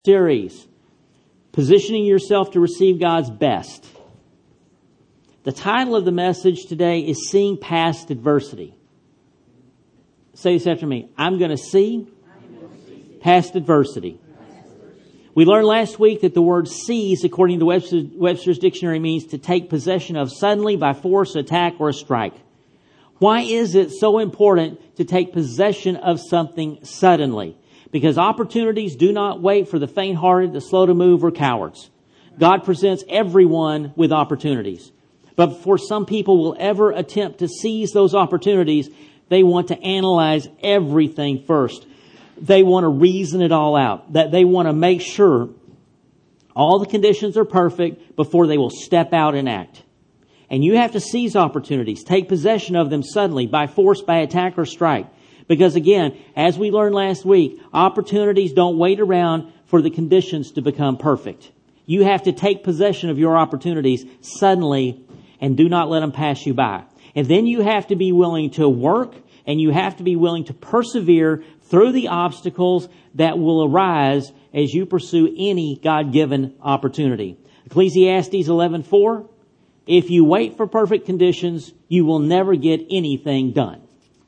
Series, Positioning Yourself to Receive God's Best. The title of the message today is Seeing Past Adversity. Say this after me. I'm going to see past adversity. We learned last week that the word seize, according to Webster's dictionary, means to take possession of suddenly by force, attack, or a strike. Why is it so important to take possession of something suddenly? Because opportunities do not wait for the faint-hearted, the slow to move, or cowards. God presents everyone with opportunities. But before some people will ever attempt to seize those opportunities, they want to analyze everything first. They want to reason it all out. That they want to make sure all the conditions are perfect before they will step out and act. And you have to seize opportunities, take possession of them suddenly, by force, by attack, or strike. Because again, as we learned last week, opportunities don't wait around for the conditions to become perfect. You have to take possession of your opportunities suddenly and do not let them pass you by. And then you have to be willing to work and you have to be willing to persevere through the obstacles that will arise as you pursue any God-given opportunity. Ecclesiastes 11:4, if you wait for perfect conditions, you will never get anything done.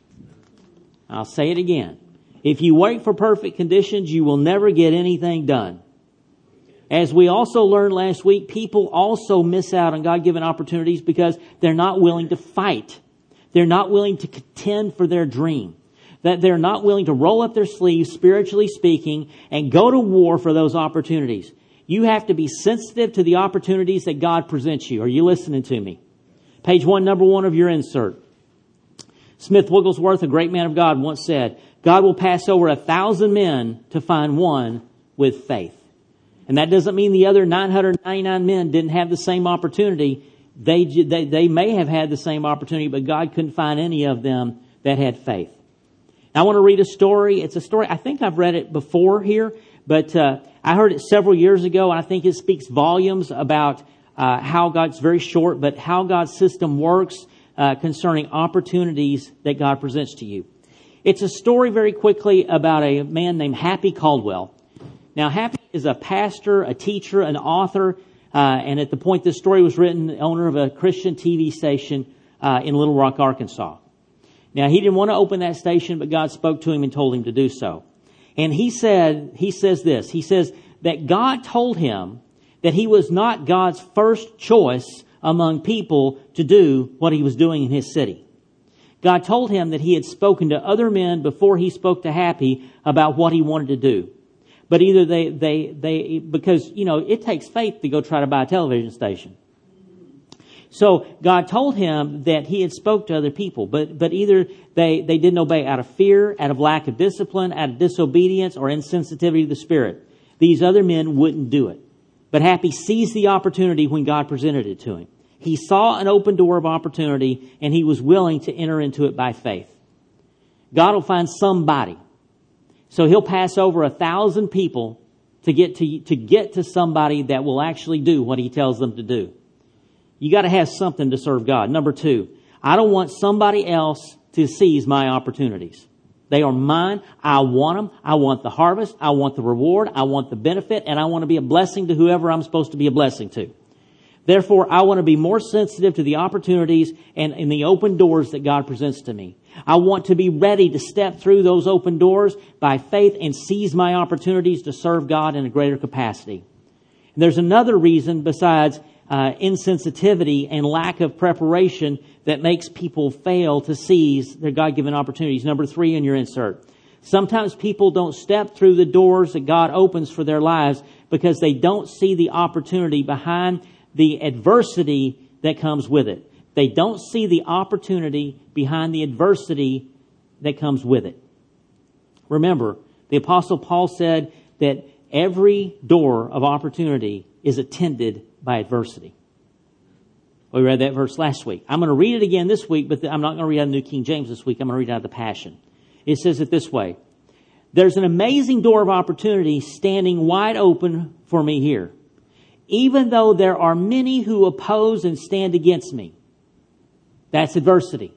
I'll say it again. If you wait for perfect conditions, you will never get anything done. As we also learned last week, people also miss out on God-given opportunities because they're not willing to fight. They're not willing to contend for their dream. That they're not willing to roll up their sleeves, spiritually speaking, and go to war for those opportunities. You have to be sensitive to the opportunities that God presents you. Are you listening to me? Page 1, number 1 of your insert. Smith Wigglesworth, a great man of God, once said, God will pass over 1,000 men to find one with faith. And that doesn't mean the other 999 men didn't have the same opportunity. They may have had the same opportunity, but God couldn't find any of them that had faith. Now, I want to read a story. It's a story, I think I've read it before here, but I heard it several years ago, and I think it speaks volumes about how God's very short, but how God's system works concerning opportunities that God presents to you. It's a story very quickly about a man named Happy Caldwell. Now, Happy is a pastor, a teacher, an author, and at the point this story was written, the owner of a Christian TV station in Little Rock, Arkansas. Now, he didn't want to open that station, but God spoke to him and told him to do so. And he says that God told him that he was not God's first choice among people to do what he was doing in his city. God told him that he had spoken to other men before he spoke to Happy about what he wanted to do. But either because, it takes faith to go try to buy a television station. So God told him that he had spoke to other people, but either they didn't obey out of fear, out of lack of discipline, out of disobedience, or insensitivity to the Spirit. These other men wouldn't do it. But Happy seized the opportunity when God presented it to him. He saw an open door of opportunity, and he was willing to enter into it by faith. God will find somebody. So he'll pass over 1,000 people to get to somebody that will actually do what he tells them to do. You got to have something to serve God. Number 2, I don't want somebody else to seize my opportunities. They are mine. I want them. I want the harvest. I want the reward. I want the benefit. And I want to be a blessing to whoever I'm supposed to be a blessing to. Therefore, I want to be more sensitive to the opportunities and the open doors that God presents to me. I want to be ready to step through those open doors by faith and seize my opportunities to serve God in a greater capacity. And there's another reason besides insensitivity and lack of preparation that makes people fail to seize their God-given opportunities. Number 3 in your insert. Sometimes people don't step through the doors that God opens for their lives because they don't see the opportunity behind the adversity that comes with it. They don't see the opportunity behind the adversity that comes with it. Remember, the Apostle Paul said that every door of opportunity is attended by adversity. We read that verse last week. I'm going to read it again this week, but I'm not going to read out of the New King James this week. I'm going to read out of the Passion. It says it this way. There's an amazing door of opportunity standing wide open for me here, even though there are many who oppose and stand against me. That's adversity.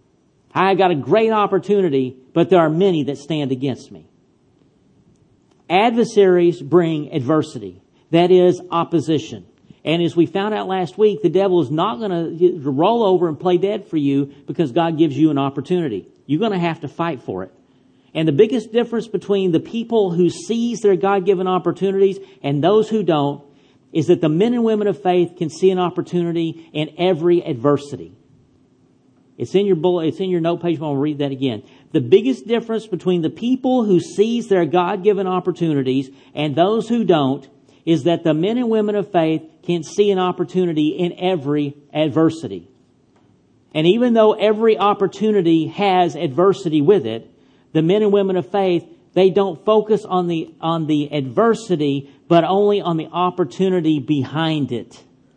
I got a great opportunity, but there are many that stand against me. Adversaries bring adversity. That is opposition. And as we found out last week, the devil is not going to roll over and play dead for you because God gives you an opportunity. You're going to have to fight for it. And the biggest difference between the people who seize their God-given opportunities and those who don't is that the men and women of faith can see an opportunity in every adversity. It's in your bullet, it's in your note page, but I'll read that again. The biggest difference between the people who seize their God-given opportunities and those who don't is that the men and women of faith can see an opportunity in every adversity. And even though every opportunity has adversity with it, the men and women of faith, they don't focus on the adversity, but only on the opportunity behind it.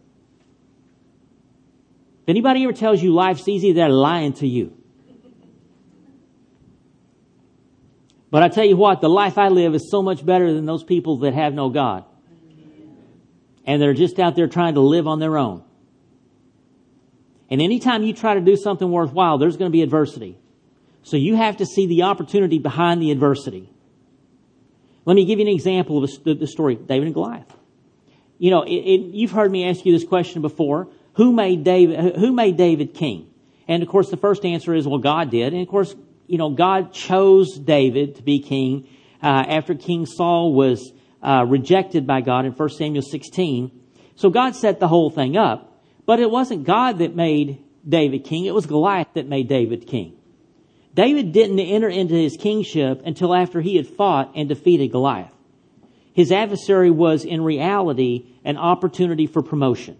If anybody ever tells you life's easy, they're lying to you. But I tell you what, the life I live is so much better than those people that have no God. And they're just out there trying to live on their own. And anytime you try to do something worthwhile, there's going to be adversity. So you have to see the opportunity behind the adversity. Let me give you an example of the story of David and Goliath. You know, you've heard me ask you this question before. Who made David king? And of course, the first answer is, well, God did. And of course, you know, God chose David to be king after King Saul was rejected by God in 1 Samuel 16. So God set the whole thing up. But it wasn't God that made David king. It was Goliath that made David king. David didn't enter into his kingship until after he had fought and defeated Goliath. His adversary was in reality an opportunity for promotion.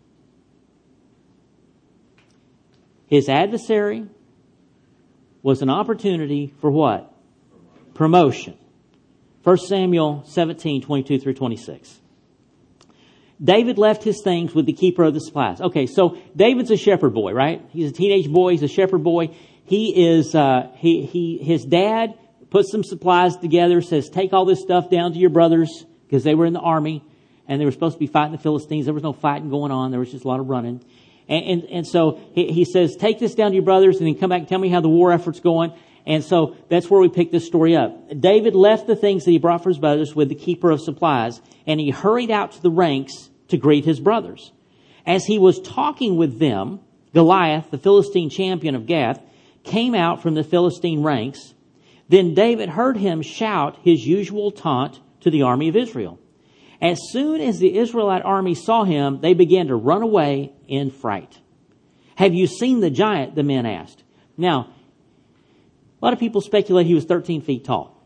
His adversary was an opportunity for what? Promotion. 1 Samuel 17, 22 through 26. David left his things with the keeper of the supplies. Okay, so David's a shepherd boy, right? He's a teenage boy. He's a shepherd boy. His dad puts some supplies together, says, take all this stuff down to your brothers, because they were in the army, and they were supposed to be fighting the Philistines. There was no fighting going on. There was just a lot of running. And so he says, take this down to your brothers, and then come back and tell me how the war effort's going. And so that's where we pick this story up. David left the things that he brought for his brothers with the keeper of supplies, and he hurried out to the ranks to greet his brothers. As he was talking with them, Goliath, the Philistine champion of Gath, came out from the Philistine ranks. Then David heard him shout his usual taunt to the army of Israel. As soon as the Israelite army saw him, they began to run away in fright. Have you seen the giant? The men asked. Now, a lot of people speculate he was 13 feet tall.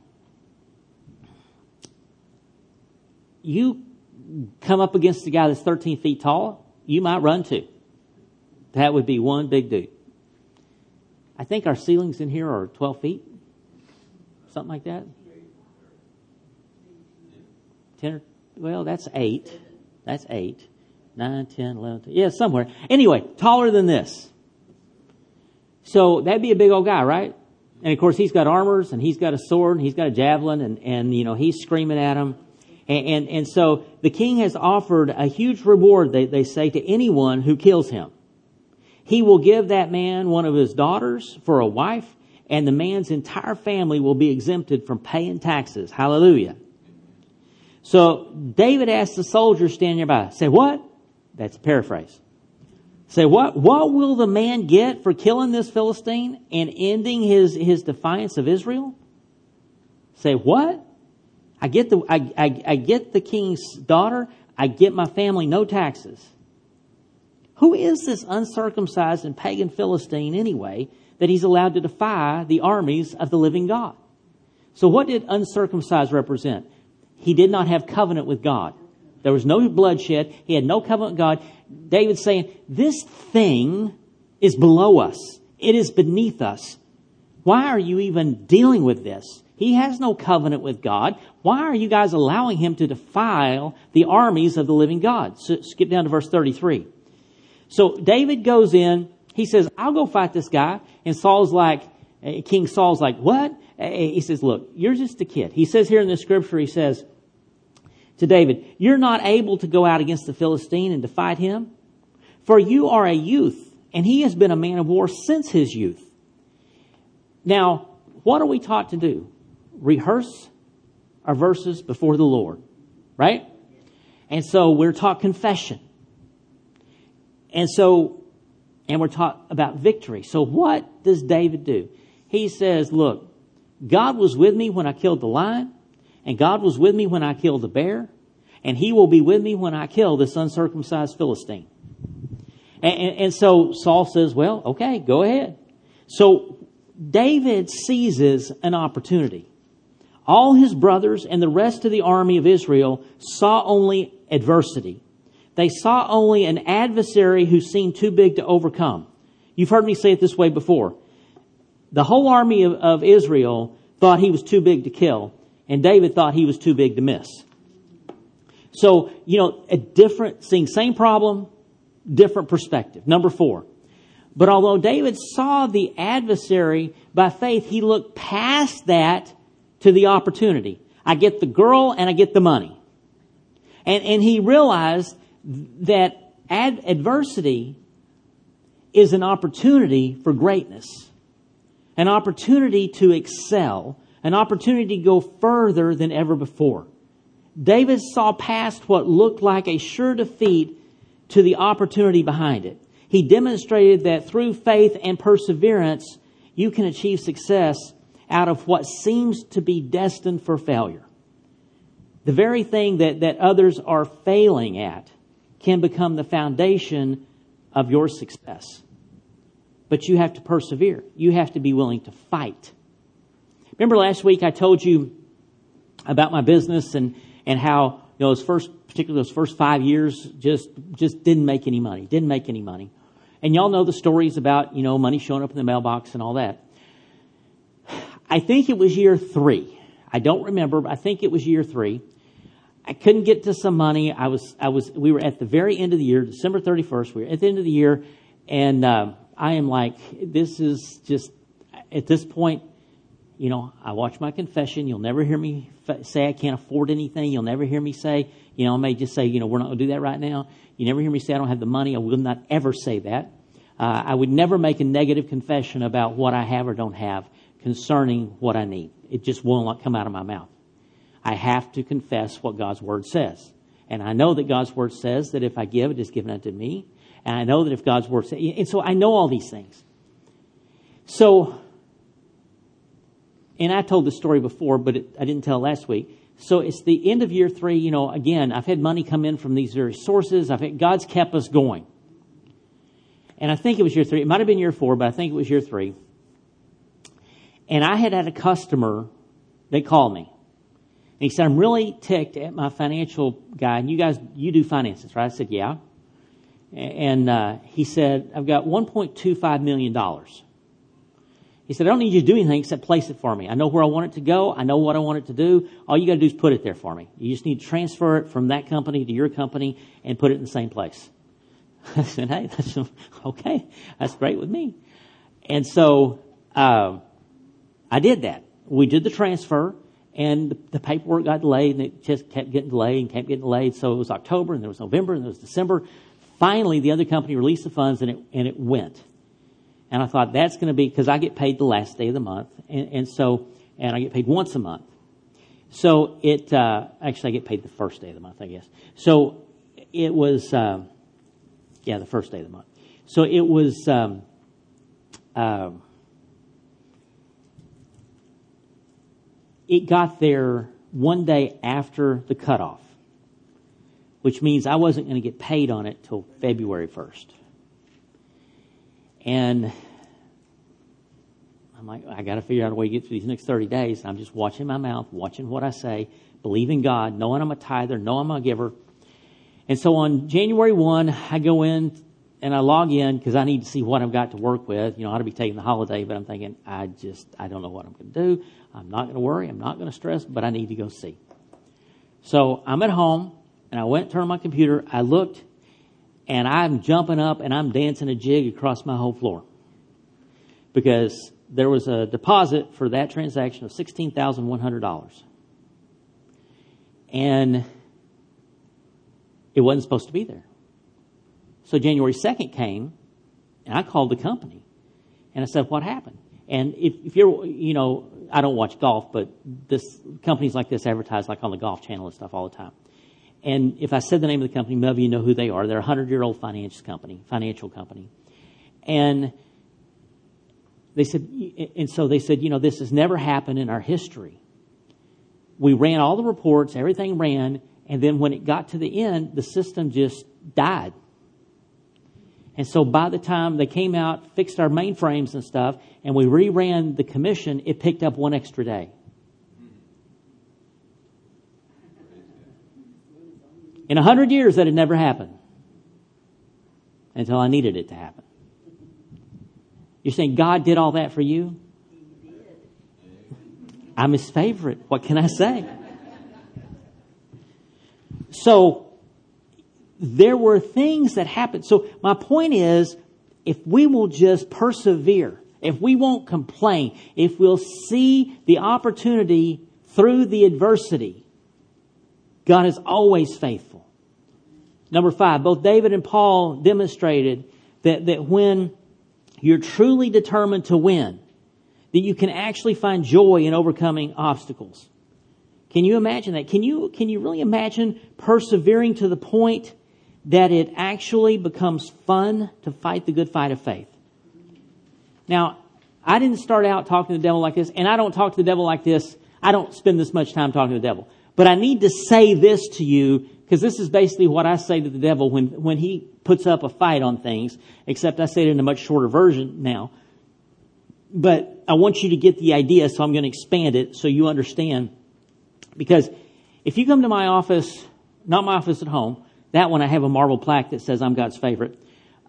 You come up against a guy that's 13 feet tall, you might run too. That would be one big dude. I think our ceilings in here are 12 feet. Something like that. 10 well, that's 8. That's 8. 9, 10, 11, 12. Yeah, somewhere. Anyway, taller than this. So that'd be a big old guy, right? And of course, he's got armors, and he's got a sword, and he's got a javelin, and you know, he's screaming at him. And so the king has offered a huge reward, they say, to anyone who kills him. He will give that man one of his daughters for a wife, and the man's entire family will be exempted from paying taxes. Hallelujah. So David asked the soldiers standing nearby, say, what? That's a paraphrase. Say, what will the man get for killing this Philistine and ending his defiance of Israel? Say, what? I get the king's daughter. I get my family no taxes. Who is this uncircumcised and pagan Philistine anyway that he's allowed to defy the armies of the living God? So what did uncircumcised represent? He did not have covenant with God. There was no bloodshed. He had no covenant with God. David's saying, this thing is below us. It is beneath us. Why are you even dealing with this? He has no covenant with God. Why are you guys allowing him to defile the armies of the living God? So skip down to verse 33. So David goes in. He says, I'll go fight this guy. And King Saul's like, what? He says, look, you're just a kid. He says here in the scripture, he says to David, you're not able to go out against the Philistine and to fight him, for you are a youth, and he has been a man of war since his youth. Now, what are we taught to do? Rehearse are verses before the Lord, right? And so we're taught confession. And we're taught about victory. So what does David do? He says, look, God was with me when I killed the lion, and God was with me when I killed the bear, and he will be with me when I kill this uncircumcised Philistine. And so Saul says, well, okay, go ahead. So David seizes an opportunity. All his brothers and the rest of the army of Israel saw only adversity. They saw only an adversary who seemed too big to overcome. You've heard me say it this way before. The whole army of Israel thought he was too big to kill, and David thought he was too big to miss. So, seeing same problem, different perspective. Number 4. But although David saw the adversary by faith, he looked past that to the opportunity. I get the girl and I get the money. And he realized that adversity is an opportunity for greatness, an opportunity to excel, an opportunity to go further than ever before. David saw past what looked like a sure defeat to the opportunity behind it. He demonstrated that through faith and perseverance, you can achieve success out of what seems to be destined for failure. The very thing that others are failing at can become the foundation of your success. But you have to persevere. You have to be willing to fight. Remember last week I told you about my business and how those first 5 years just didn't make any money. And y'all know the stories about, money showing up in the mailbox and all that. I think it was year 3. I don't remember, but I think it was year 3. I couldn't get to some money. We were at the very end of the year, December 31st. We were at the end of the year, and I am like, this is just, at this point, I watch my confession. You'll never hear me say I can't afford anything. You'll never hear me say, I may just say, we're not going to do that right now. You never hear me say I don't have the money. I will not ever say that. I would never make a negative confession about what I have or don't have concerning what I need. It just will not come out of my mouth. I have to confess what God's Word says. And I know that God's Word says that if I give, it is given unto me. And I know that if God's Word says, and so I know all these things. So, and I told this story before, but I didn't tell it last week. So it's the end of year 3. Again, I've had money come in from these various sources. God's kept us going. And I think it was year 3. It might have been year 4, but I think it was year 3. And I had a customer, they called me. And he said, I'm really ticked at my financial guy. And you do finances, right? I said, yeah. And he said, I've got $1.25 million. He said, I don't need you to do anything except place it for me. I know where I want it to go. I know what I want it to do. All you got to do is put it there for me. You just need to transfer it from that company to your company and put it in the same place. I said, hey, that's okay. That's great with me. And so I did that. We did the transfer, and the paperwork got delayed, and it just kept getting delayed and kept getting delayed. So it was October, and there was November, and there was December. Finally, the other company released the funds, and it went. And I thought that's going to be, because I get paid the last day of the month, and I get paid once a month. So actually I get paid the first day of the month, I guess. So it was, the first day of the month. So it was, it got there one day after the cutoff, which means I wasn't going to get paid on it till February 1st. And I'm like, I got to figure out a way to get through these next 30 days. I'm just watching my mouth, watching what I say, believing God, knowing I'm a tither, knowing I'm a giver. And so on January 1, I go in and I log in because I need to see what I've got to work with. I ought to be taking the holiday, but I'm thinking, I don't know what I'm going to do. I'm not going to worry. I'm not going to stress, but I need to go see. So I'm at home, and I went, turned on my computer. I looked, and I'm jumping up, and I'm dancing a jig across my whole floor because there was a deposit for that transaction of $16,100. And it wasn't supposed to be there. So January 2nd came, and I called the company. And I said, what happened? And if you're, I don't watch golf, but companies like this advertise like on the Golf Channel and stuff all the time. And if I said the name of the company, maybe you know who they are. They're a 100-year-old financial company. And they said, this has never happened in our history. We ran all the reports, everything ran, and then when it got to the end, the system just died. And so by the time they came out, fixed our mainframes and stuff, and we reran the commission, it picked up one extra day. In 100 years, that had never happened until I needed it to happen. You're saying God did all that for you? He did. I'm His favorite. What can I say? So there were things that happened. So my point is, if we will just persevere, if we won't complain, if we'll see the opportunity through the adversity, God is always faithful. Number 5, both David and Paul demonstrated that when you're truly determined to win, that you can actually find joy in overcoming obstacles. Can you imagine that? Can you really imagine persevering to the point that it actually becomes fun to fight the good fight of faith? Now, I didn't start out talking to the devil like this, and I don't talk to the devil like this. I don't spend this much time talking to the devil. But I need to say this to you, because this is basically what I say to the devil when he puts up a fight on things, except I say it in a much shorter version now. But I want you to get the idea, so I'm going to expand it so you understand. Because if you come to my office, not my office at home, that one I have a marble plaque that says I'm God's favorite.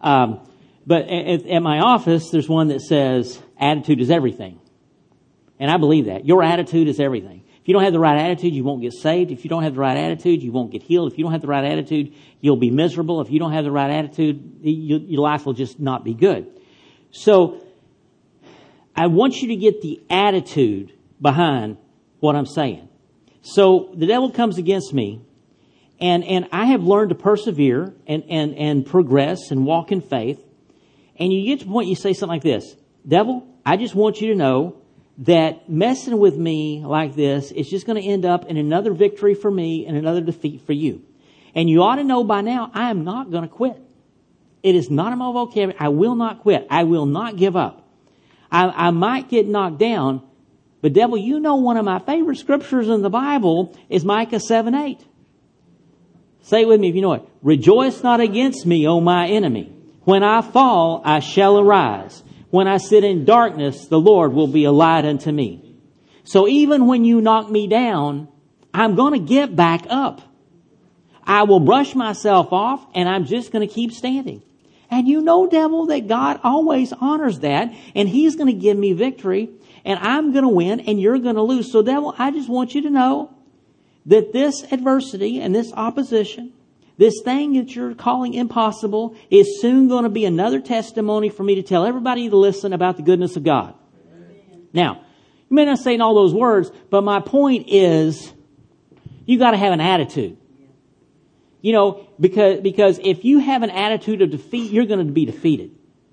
But at my office, there's one that says attitude is everything. And I believe that. Your attitude is everything. If you don't have the right attitude, you won't get saved. If you don't have the right attitude, you won't get healed. If you don't have the right attitude, you'll be miserable. If you don't have the right attitude, your life will just not be good. So I want you to get the attitude behind what I'm saying. So the devil comes against me, and I have learned to persevere and progress and walk in faith. And you get to the point you say something like this: devil, I just want you to know that messing with me like this is just going to end up in another victory for me and another defeat for you. And you ought to know by now, I am not going to quit. It is not in my vocabulary. I will not quit. I will not give up. I might get knocked down, but devil, you know one of my favorite scriptures in the Bible is Micah 7:8. Say it with me if you know it. Rejoice not against me, O my enemy. When I fall, I shall arise. When I sit in darkness, the Lord will be a light unto me. So even when you knock me down, I'm going to get back up. I will brush myself off, and I'm just going to keep standing. And you know, devil, that God always honors that, and He's going to give me victory, and I'm going to win, and you're going to lose. So devil, I just want you to know that this adversity and this opposition, this thing that you're calling impossible, is soon going to be another testimony for me to tell everybody to listen about the goodness of God. Amen. Now, you may not say in all those words, but my point is, you got to have an attitude. You know, because if you have an attitude of defeat, you're going to be defeated.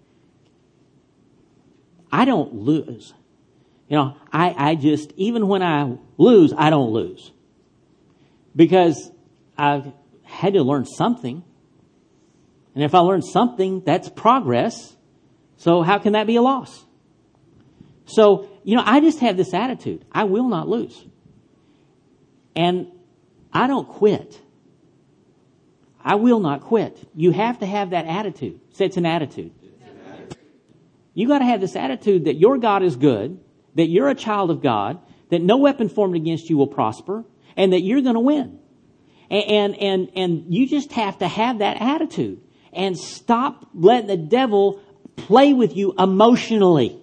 I don't lose. You know, I just, even when I lose, I don't lose. Because I've had to learn something. And if I learn something, that's progress. So how can that be a loss? So, you know, I just have this attitude. I will not lose. And I don't quit. I will not quit. You have to have that attitude. Say it's an attitude. You got to have this attitude that your God is good, that you're a child of God, that no weapon formed against you will prosper, and that you're going to win. And you just have to have that attitude and stop letting the devil play with you emotionally.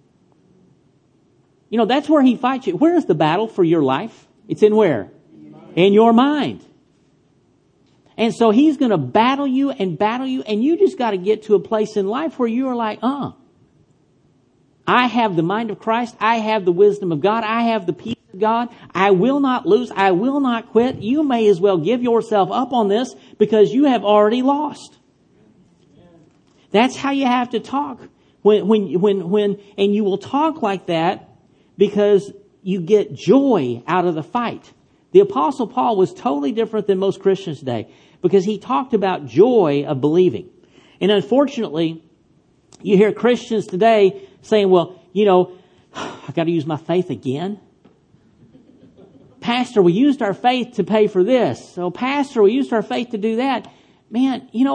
You know, that's where he fights you. Where is the battle for your life? It's in where? In your mind. And so he's going to battle you, and you just got to get to a place in life where you are like, I have the mind of Christ. I have the wisdom of God. I have the peace of God. I will not lose. I will not quit. You may as well give yourself up on this because you have already lost. That's how you have to talk And you will talk like that because you get joy out of the fight. The Apostle Paul was totally different than most Christians today because he talked about joy of believing. And unfortunately, you hear Christians today saying, well, I got to use my faith again. Pastor, we used our faith to pay for this. So, Pastor, we used our faith to do that. Man, I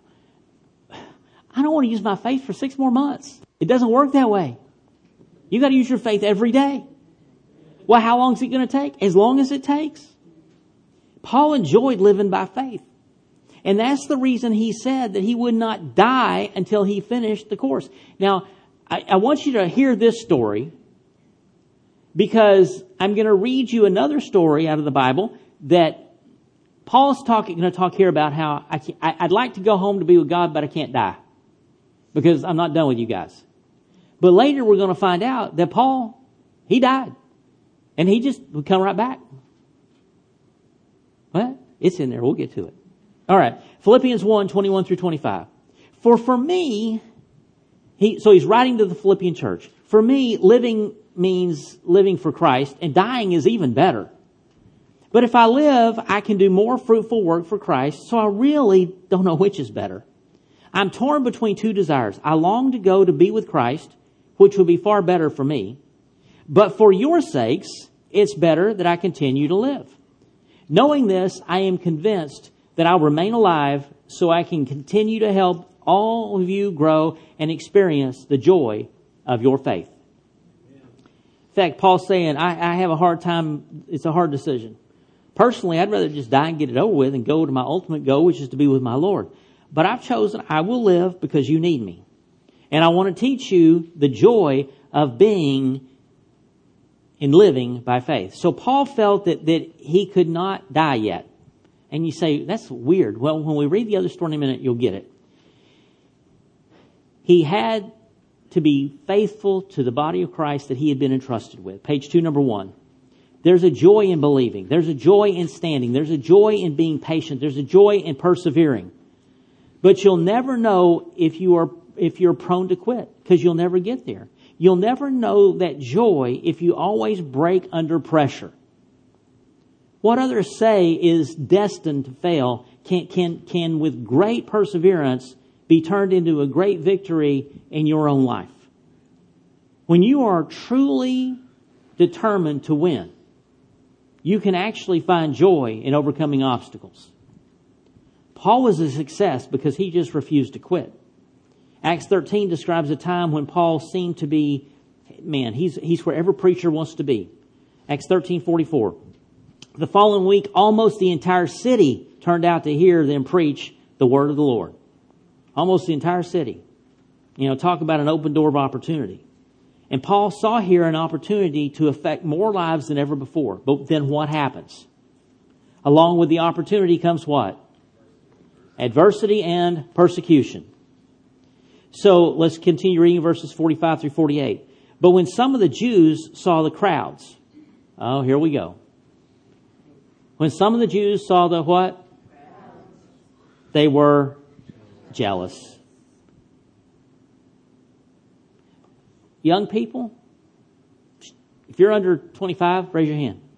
don't want to use my faith for 6 more months. It doesn't work that way. You got to use your faith every day. Well, how long is it going to take? As long as it takes. Paul enjoyed living by faith. And that's the reason he said that he would not die until he finished the course. Now, I want you to hear this story because I'm going to read you another story out of the Bible that Paul's going to talk here about how I'd like to go home to be with God, but I can't die because I'm not done with you guys. But later we're going to find out that Paul, he died. And he just would come right back. What? It's in there. We'll get to it. All right. Philippians 1, 21 through 25. For me, so he's writing to the Philippian church. For me, living means living for Christ, and dying is even better. But if I live, I can do more fruitful work for Christ, so I really don't know which is better. I'm torn between 2 desires. I long to go to be with Christ, which would be far better for me. But for your sakes, it's better that I continue to live. Knowing this, I am convinced that I'll remain alive so I can continue to help all of you grow and experience the joy of your faith. In fact, Paul's saying, I have a hard time, it's a hard decision. Personally, I'd rather just die and get it over with and go to my ultimate goal, which is to be with my Lord. But I've chosen, I will live because you need me. And I want to teach you the joy of being in living by faith. So Paul felt that he could not die yet. And you say, that's weird. Well, when we read the other story in a minute, you'll get it. He had to be faithful to the body of Christ that he had been entrusted with. Page 2, number 1. There's a joy in believing. There's a joy in standing. There's a joy in being patient. There's a joy in persevering. But you'll never know if you're prone to quit, because you'll never get there. You'll never know that joy if you always break under pressure. What others say is destined to fail can with great perseverance be turned into a great victory in your own life. When you are truly determined to win, you can actually find joy in overcoming obstacles. Paul was a success because he just refused to quit. Acts 13 describes a time when Paul seemed to be, he's where every preacher wants to be. Acts 13:44. The following week, almost the entire city turned out to hear them preach the word of the Lord. Almost the entire city. Talk about an open door of opportunity. And Paul saw here an opportunity to affect more lives than ever before. But then what happens? Along with the opportunity comes what? Adversity and persecution. So let's continue reading verses 45 through 48. But when some of the Jews saw the crowds, oh, here we go. When some of the Jews saw the what? They were jealous. Young people, if you're under 25, raise your hand.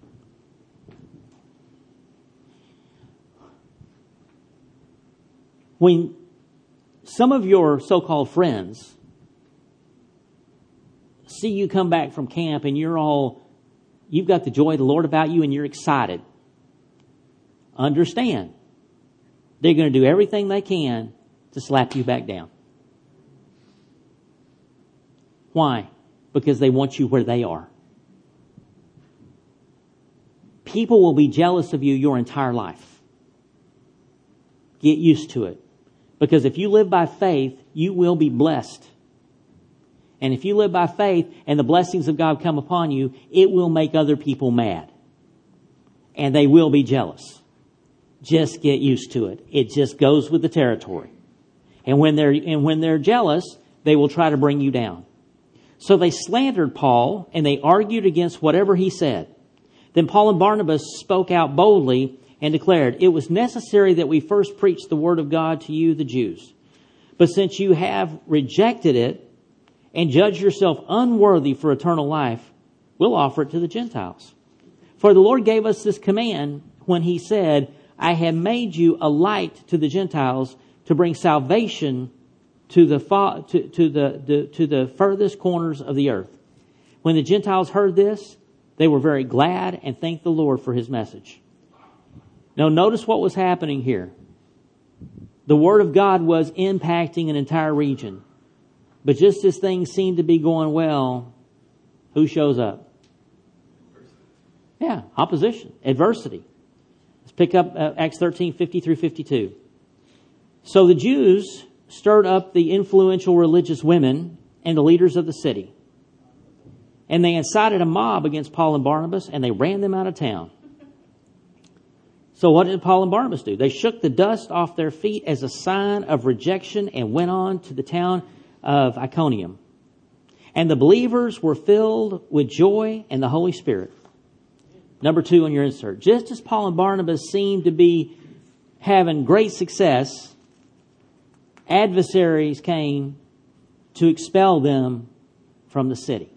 When some of your so-called friends see you come back from camp and you've got the joy of the Lord about you and you're excited, understand, they're going to do everything they can to slap you back down. Why? Because they want you where they are. People will be jealous of you your entire life. Get used to it. Because if you live by faith, you will be blessed. And if you live by faith and the blessings of God come upon you, it will make other people mad. And they will be jealous. Just get used to it. It just goes with the territory. And when they're jealous, they will try to bring you down. So they slandered Paul and they argued against whatever he said. Then Paul and Barnabas spoke out boldly and declared, "It was necessary that we first preach the word of God to you, the Jews. But since you have rejected it and judge yourself unworthy for eternal life, we'll offer it to the Gentiles. For the Lord gave us this command when he said, I have made you a light to the Gentiles to bring salvation to the furthest corners of the earth. When the Gentiles heard this, they were very glad and thanked the Lord for his message. Now notice what was happening here. The Word of God was impacting an entire region. But just as things seemed to be going well, who shows up? Yeah, opposition, adversity. Let's pick up Acts 13, 50 through 52. So the Jews stirred up the influential religious women and the leaders of the city. And they incited a mob against Paul and Barnabas, and they ran them out of town. So what did Paul and Barnabas do? They shook the dust off their feet as a sign of rejection and went on to the town of Iconium. And the believers were filled with joy and the Holy Spirit. Number 2 on your insert. Just as Paul and Barnabas seemed to be having great success, adversaries came to expel them from the city.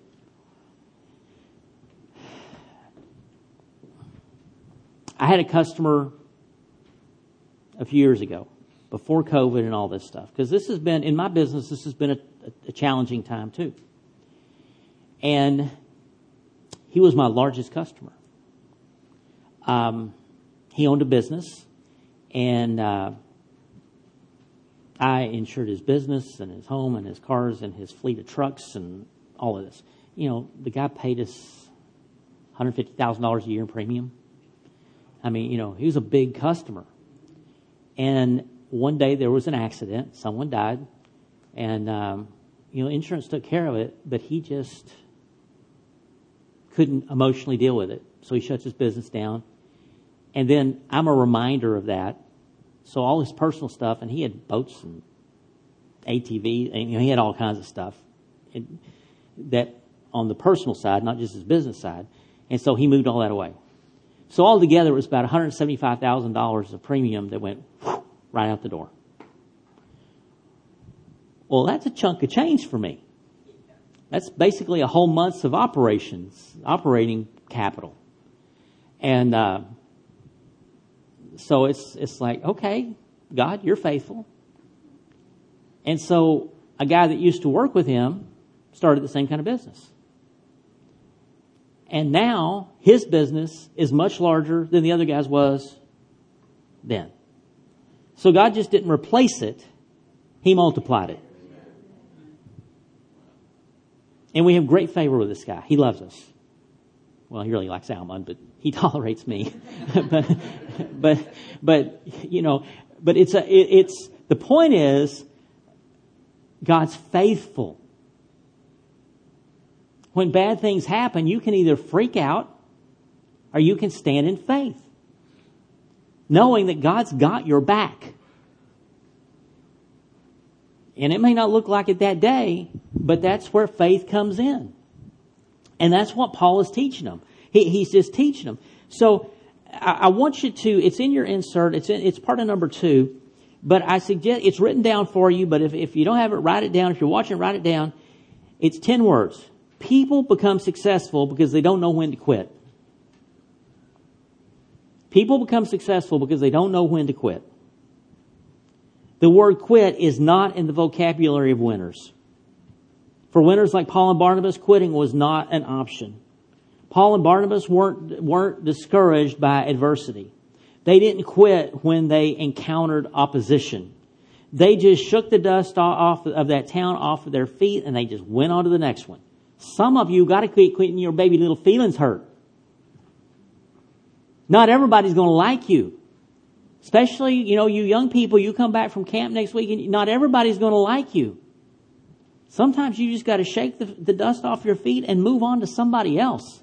I had a customer a few years ago, before COVID and all this stuff, because this has been, in my business, this has been a challenging time too. And he was my largest customer. He owned a business, and I insured his business and his home and his cars and his fleet of trucks and all of this. You know, the guy paid us $150,000 a year in premium. I mean, you know, he was a big customer. And one day there was an accident. Someone died. And, you know, insurance took care of it, but he just couldn't emotionally deal with it. So he shuts his business down. And then I'm a reminder of that. So all his personal stuff, and he had boats and ATV, and you know, he had all kinds of stuff that on the personal side, not just his business side. And so he moved all that away. So altogether, it was about $175,000 of premium that went right out the door. Well, that's a chunk of change for me. That's basically a whole month's of operating capital. And so it's like, okay, God, you're faithful. And so a guy that used to work with him started the same kind of business. And now his business is much larger than the other guy's was then. So God just didn't replace it. He multiplied it. And we have great favor with this guy. He loves us. Well, he really likes Almond, but he tolerates me. but you know, but it's the point is God's faithful. When bad things happen, you can either freak out or you can stand in faith, knowing that God's got your back. And it may not look like it that day, but that's where faith comes in. And that's what Paul is teaching them. He's just teaching them. So I want you to, it's in your insert, it's part of number 2, but I suggest, it's written down for you, but if you don't have it, write it down. If you're watching, write it down. It's 10 words. People become successful because they don't know when to quit. People become successful because they don't know when to quit. The word quit is not in the vocabulary of winners. For winners like Paul and Barnabas, quitting was not an option. Paul and Barnabas weren't discouraged by adversity. They didn't quit when they encountered opposition. They just shook the dust off of that town off of their feet, and they just went on to the next one. Some of you got to quit when your baby little feelings hurt. Not everybody's going to like you. Especially, you know, you young people, you come back from camp next week and not everybody's going to like you. Sometimes you just got to shake the dust off your feet and move on to somebody else.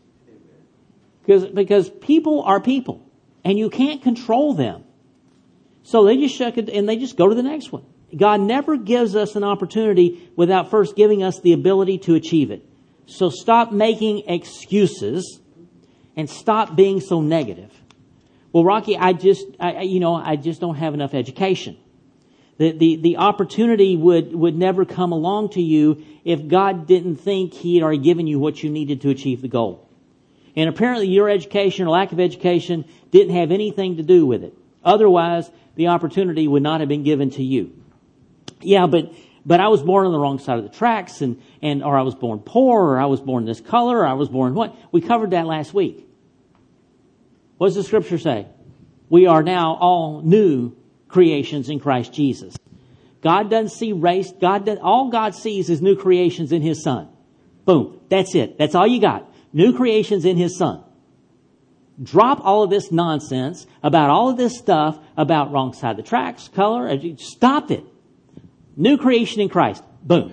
Because people are people and you can't control them. So they just shake it and they just go to the next one. God never gives us an opportunity without first giving us the ability to achieve it. So stop making excuses and stop being so negative. Well, Rocky, I just don't have enough education. The opportunity would never come along to you if God didn't think He had already given you what you needed to achieve the goal. And apparently your education or lack of education didn't have anything to do with it. Otherwise, the opportunity would not have been given to you. Yeah, but I was born on the wrong side of the tracks, or I was born poor, or I was born this color, or I was born what? We covered that last week. What does the Scripture say? We are now all new creations in Christ Jesus. God doesn't see race. All God sees is new creations in His Son. Boom. That's it. That's all you got. New creations in His Son. Drop all of this nonsense about all of this stuff about wrong side of the tracks, color. Stop it. New creation in Christ. Boom.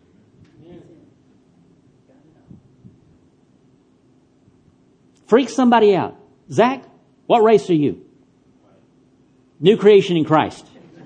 Freak somebody out. Zach, what race are you? New creation in Christ.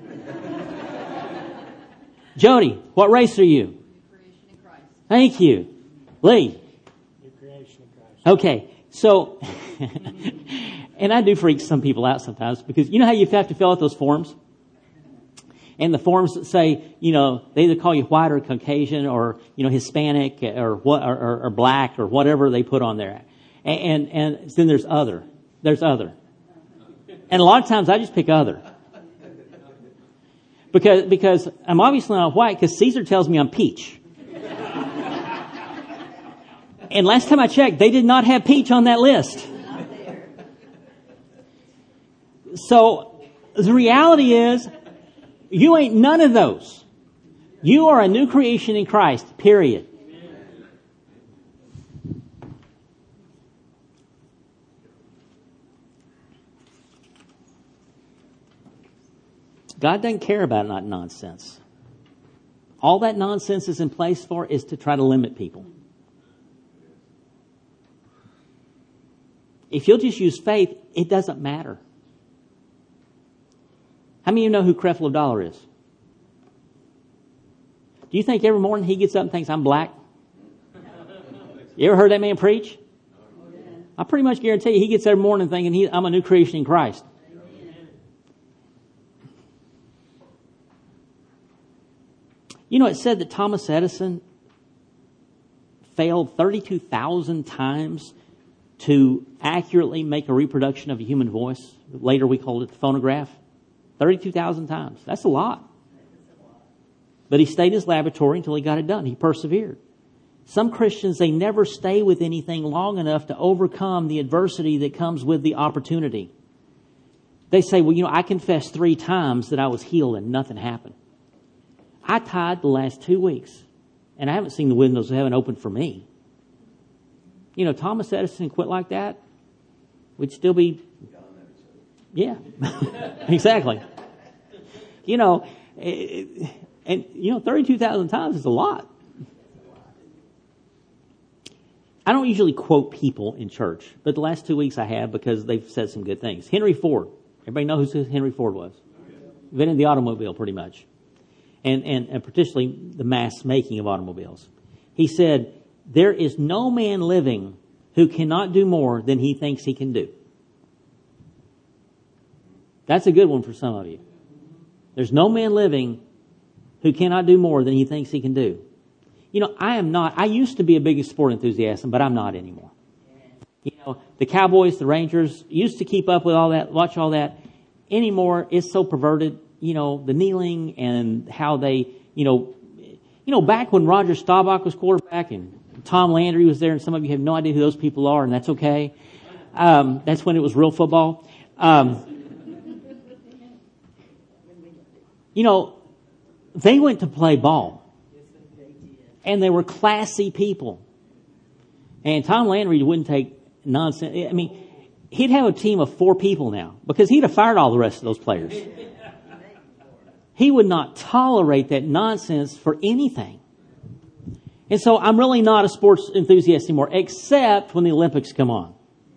Jody, what race are you? New creation in Christ. Thank you. Lee. New creation in Christ. Okay, so, and I do freak some people out sometimes because you know how you have to fill out those forms? And the forms that say, they either call you white or Caucasian or, Hispanic or what, or black or whatever they put on there. And then there's other. There's other. And a lot of times I just pick other. Because I'm obviously not white because Caesar tells me I'm peach. And last time I checked, they did not have peach on that list. So the reality is, you ain't none of those. You are a new creation in Christ, period. God doesn't care about that nonsense. All that nonsense is in place for is to try to limit people. If you'll just use faith, it doesn't matter. How many of you know who Creflo Dollar is? Do you think every morning he gets up and thinks, I'm black? You ever heard that man preach? I pretty much guarantee you he gets every morning thinking I'm a new creation in Christ. It said that Thomas Edison failed 32,000 times to accurately make a reproduction of a human voice. Later we called it the phonograph. 32,000 times. That's a lot. But he stayed in his laboratory until he got it done. He persevered. Some Christians, they never stay with anything long enough to overcome the adversity that comes with the opportunity. They say, I confessed 3 times that I was healed and nothing happened. I tithed the last 2 weeks, and I haven't seen the windows of heaven open for me. Thomas Edison quit like that, we'd still be... Yeah, exactly. 32,000 times is a lot. I don't usually quote people in church, but the last 2 weeks I have because they've said some good things. Henry Ford. Everybody know who Henry Ford was? Invented the automobile pretty much. And particularly the mass making of automobiles. He said, there is no man living who cannot do more than he thinks he can do. That's a good one for some of you. There's no man living who cannot do more than he thinks he can do. I used to be a big sport enthusiast, but I'm not anymore. The Cowboys, the Rangers, used to keep up with all that, watch all that. Anymore, it's so perverted. The kneeling and how they, back when Roger Staubach was quarterback and Tom Landry was there, and some of you have no idea who those people are, and that's okay. That's when it was real football. They went to play ball. And they were classy people. And Tom Landry wouldn't take nonsense. He'd have a team of 4 people now because he'd have fired all the rest of those players. He would not tolerate that nonsense for anything. And so I'm really not a sports enthusiast anymore, except when the Olympics come on.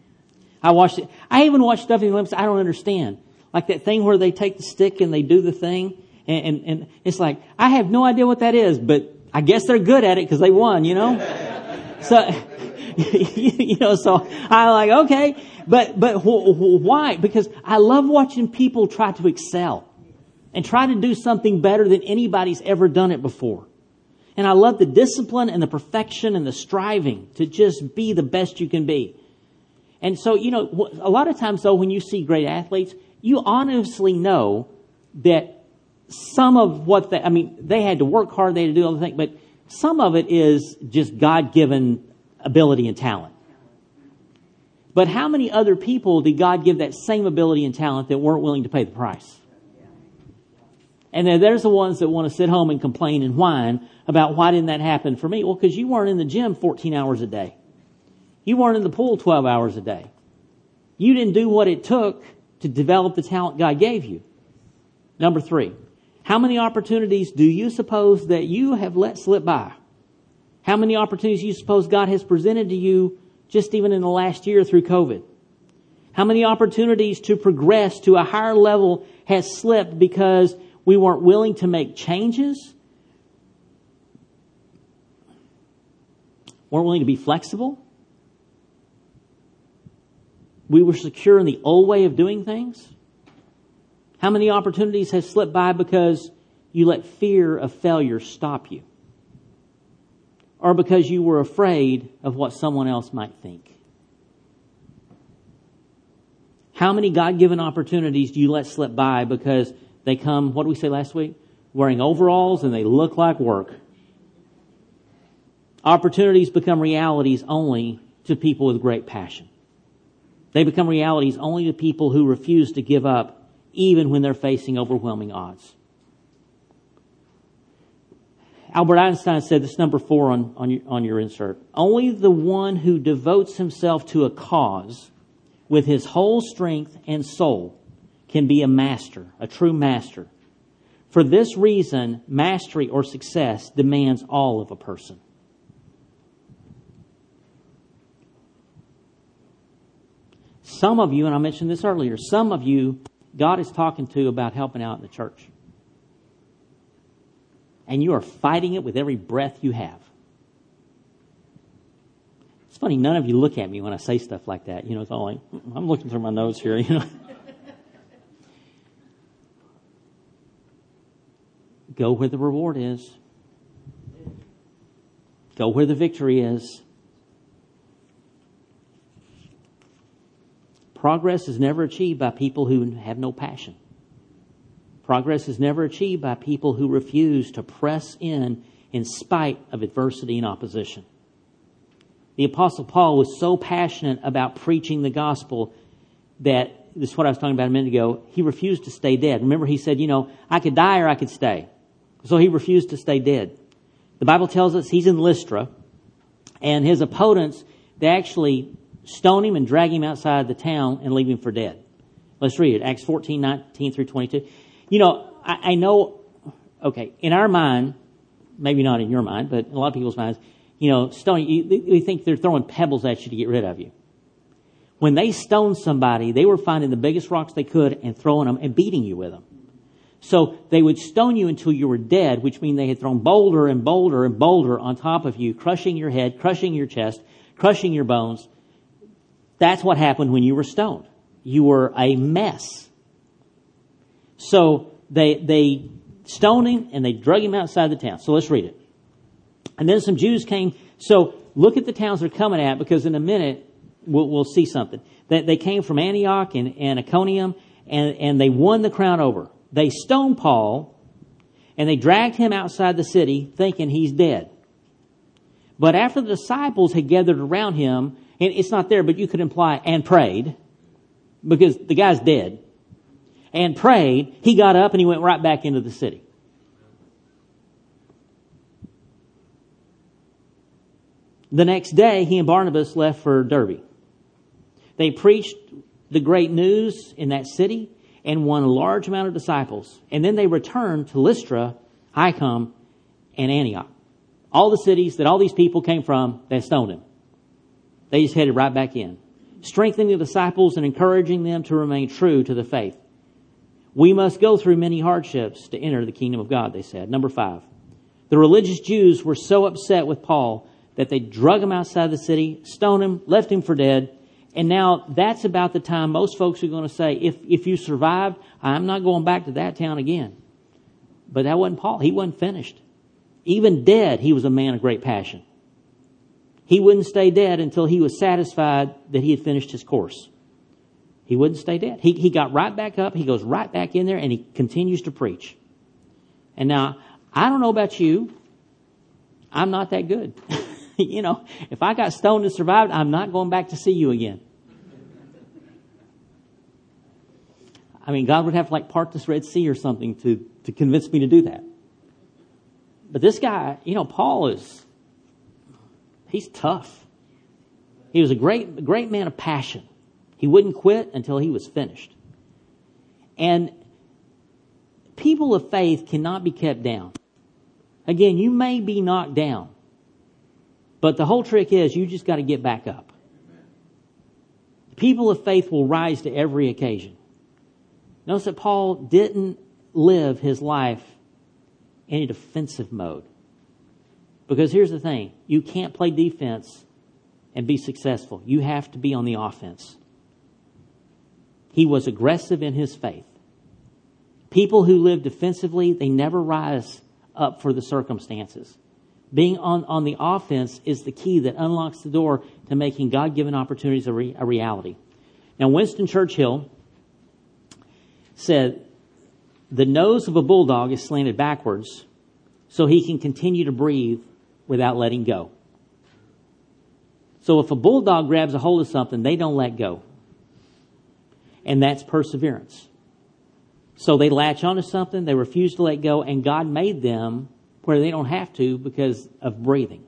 I even watch stuff in the Olympics I don't understand. Like that thing where they take the stick and they do the thing. And it's like, I have no idea what that is, but I guess they're good at it because they won, So, so I'm like, okay. But why? Because I love watching people try to excel. and try to do something better than anybody's ever done it before. And I love the discipline and the perfection and the striving to just be the best you can be. And so, a lot of times, though, when you see great athletes, you honestly know that some of what they had to work hard, they had to do other things, but some of it is just God-given ability and talent. But how many other people did God give that same ability and talent that weren't willing to pay the price? And then there's the ones that want to sit home and complain and whine about why didn't that happen for me? Well, because you weren't in the gym 14 hours a day. You weren't in the pool 12 hours a day. You didn't do what it took to develop the talent God gave you. Number 3, how many opportunities do you suppose that you have let slip by? How many opportunities do you suppose God has presented to you just even in the last year through COVID? How many opportunities to progress to a higher level has slipped because we weren't willing to make changes? Weren't willing to be flexible? We were secure in the old way of doing things? How many opportunities have slipped by because you let fear of failure stop you? Or because you were afraid of what someone else might think? How many God-given opportunities do you let slip by because they come, what did we say last week? Wearing overalls and they look like work. Opportunities become realities only to people with great passion. They become realities only to people who refuse to give up even when they're facing overwhelming odds. Albert Einstein said this, number 4 on your insert. Only the one who devotes himself to a cause with his whole strength and soul can be a master, a true master. For this reason, mastery or success demands all of a person. Some of you, and I mentioned this earlier, some of you, God is talking to about helping out in the church. And you are fighting it with every breath you have. It's funny, none of you look at me when I say stuff like that. It's all like, I'm looking through my notes here, Go where the reward is. Go where the victory is. Progress is never achieved by people who have no passion. Progress is never achieved by people who refuse to press in spite of adversity and opposition. The Apostle Paul was so passionate about preaching the gospel that, this is what I was talking about a minute ago, he refused to stay dead. Remember, he said, I could die or I could stay. So he refused to stay dead. The Bible tells us he's in Lystra, and his opponents, they actually stone him and drag him outside the town and leave him for dead. Let's read it. Acts 14:19 through 22. I know, okay, in our mind, maybe not in your mind, but in a lot of people's minds, stoning, we think they're throwing pebbles at you to get rid of you. When they stoned somebody, they were finding the biggest rocks they could and throwing them and beating you with them. So they would stone you until you were dead, which means they had thrown boulder and boulder and boulder on top of you, crushing your head, crushing your chest, crushing your bones. That's what happened when you were stoned. You were a mess. So they stoned him and they drug him outside the town. So let's read it. And then some Jews came. So look at the towns they're coming at, because in a minute we'll see something. They came from Antioch and Iconium, and they won the crowd over. They stoned Paul and they dragged him outside the city thinking he's dead. But after the disciples had gathered around him, and it's not there, but you could imply, and prayed, because the guy's dead, and prayed, he got up and he went right back into the city. The next day, he and Barnabas left for Derbe. They preached the great news in that city and won a large amount of disciples. And then they returned to Lystra, Iconium, and Antioch. All the cities that all these people came from, they stoned him. They just headed right back in, strengthening the disciples and encouraging them to remain true to the faith. We must go through many hardships to enter the kingdom of God, they said. Number 5, the religious Jews were so upset with Paul that they drug him outside the city, stoned him, left him for dead, And now that's about the time most folks are going to say, if you survived, I'm not going back to that town again. But that wasn't Paul. He wasn't finished. Even dead, he was a man of great passion. He wouldn't stay dead until he was satisfied that he had finished his course. He wouldn't stay dead. He got right back up. He goes right back in there and he continues to preach. And now, I don't know about you. I'm not that good. If I got stoned and survived, I'm not going back to see you again. I mean, God would have to part this Red Sea or something to convince me to do that. But this guy, Paul he's tough. He was a great man of passion. He wouldn't quit until he was finished. And people of faith cannot be kept down. Again, you may be knocked down, but the whole trick is you just got to get back up. People of faith will rise to every occasion. Notice that Paul didn't live his life in a defensive mode. Because here's the thing, you can't play defense and be successful. You have to be on the offense. He was aggressive in his faith. People who live defensively, they never rise up for the circumstances. Being on the offense is the key that unlocks the door to making God-given opportunities a reality. Now, Winston Churchill said, the nose of a bulldog is slanted backwards so he can continue to breathe without letting go. So if a bulldog grabs a hold of something, they don't let go. And that's perseverance. So they latch onto something, they refuse to let go, and God made them where they don't have to because of breathing.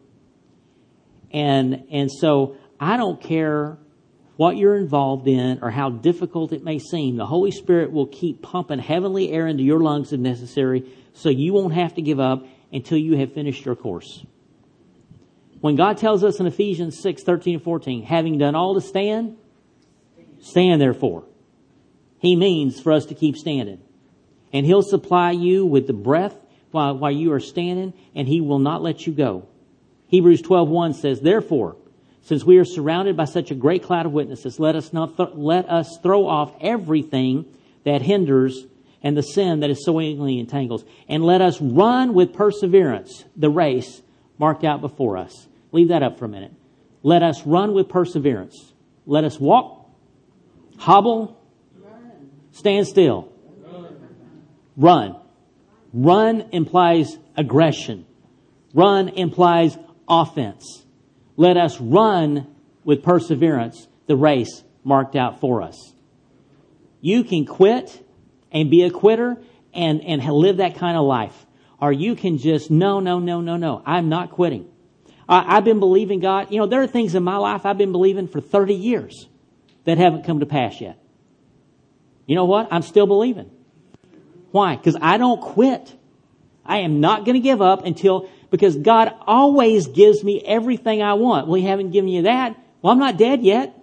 And so I don't care what you're involved in or how difficult it may seem. The Holy Spirit will keep pumping heavenly air into your lungs if necessary so you won't have to give up until you have finished your course. When God tells us in Ephesians 6:13 and 14, having done all to stand, stand therefore. He means for us to keep standing. And He'll supply you with the breath while you are standing, and He will not let you go. Hebrews 12:1 says, therefore, since we are surrounded by such a great cloud of witnesses, let us throw off everything that hinders and the sin that is so easily entangles, and let us run with perseverance the race marked out before us. Leave that up for a minute. Let us run with perseverance. Let us walk, hobble, stand still, run. Run implies aggression. Run implies offense. Let us run with perseverance the race marked out for us. You can quit and be a quitter and live that kind of life. Or you can just, no, I'm not quitting. I've been believing God. There are things in my life I've been believing for 30 years that haven't come to pass yet. You know what? I'm still believing. Why? Because I don't quit. I am not going to give up because God always gives me everything I want. Well, He haven't given you that. Well, I'm not dead yet.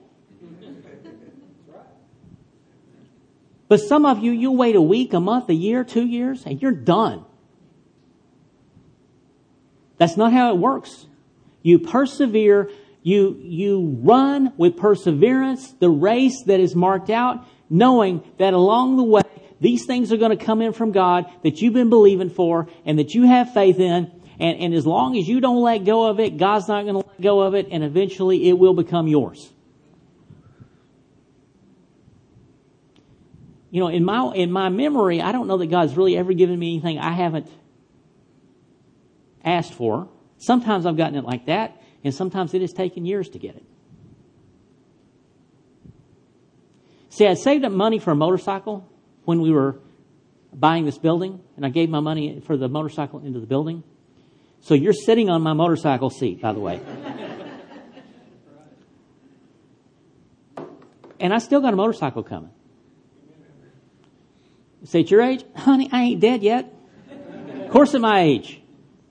But some of you'll wait a week, a month, a year, 2 years, and you're done. That's not how it works. You persevere, you run with perseverance the race that is marked out, knowing that along the way, these things are going to come in from God that you've been believing for and that you have faith in. And as long as you don't let go of it, God's not going to let go of it, and eventually it will become yours. In my memory, I don't know that God's really ever given me anything I haven't asked for. Sometimes I've gotten it like that, and sometimes it has taken years to get it. See, I saved up money for a motorcycle when we were buying this building, and I gave my money for the motorcycle into the building. So you're sitting on my motorcycle seat, by the way. And I still got a motorcycle coming. You say, it's your age? Honey, I ain't dead yet. Of course at my age.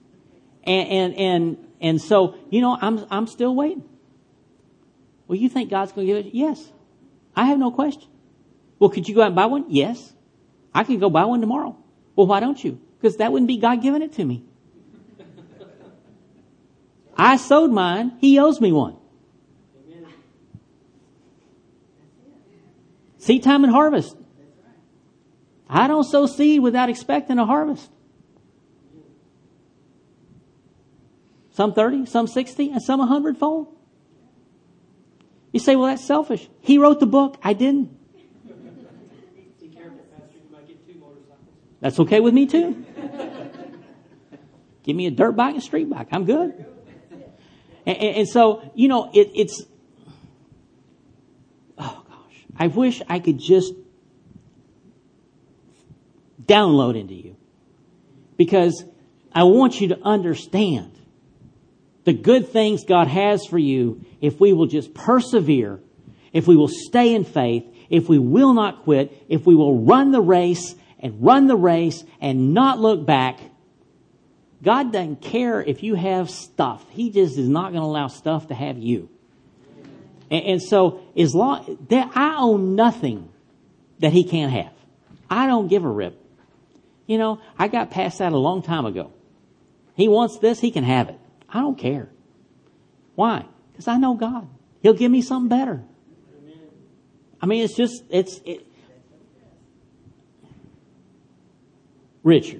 And so, I'm still waiting. Well, you think God's going to give it? Yes. I have no question. Well, could you go out and buy one? Yes. I could go buy one tomorrow. Well, why don't you? Because that wouldn't be God giving it to me. I sowed mine. He owes me one. Seed time and harvest. I don't sow seed without expecting a harvest. Some 30, some 60, and some 100-fold. You say, well, that's selfish. He wrote the book. I didn't. Be careful, Pastor. You might get 2 motorcycles. That's okay with me too. Give me a dirt bike and a street bike. I'm good. And so, you know, it's, oh gosh, I wish I could just download into you, because I want you to understand the good things God has for you if we will just persevere, if we will stay in faith, if we will not quit, if we will run the race and not look back. God doesn't care if you have stuff. He just is not going to allow stuff to have you. And so as long that I own nothing that He can't have. I don't give a rip. You know, I got past that a long time ago. He wants this, He can have it. I don't care. Why? Because I know God. He'll give me something better. I mean, it's just, Richard,